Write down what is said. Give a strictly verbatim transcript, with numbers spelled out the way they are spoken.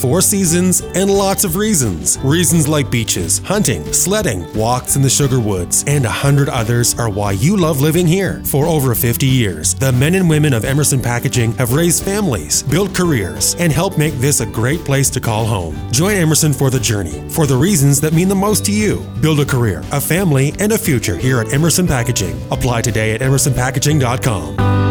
four seasons and lots of reasons. Reasons like beaches, hunting, sledding, walks in the sugar woods, and a hundred others are why you love living here. For over fifty years, the men and women of Emerson Packaging have raised families, built careers, and helped make this a great place to call home. Join Emerson for the journey, for the reasons that mean the most to you. Build a career, a family, and a future here at Emerson Packaging. Apply today at emerson packaging dot com.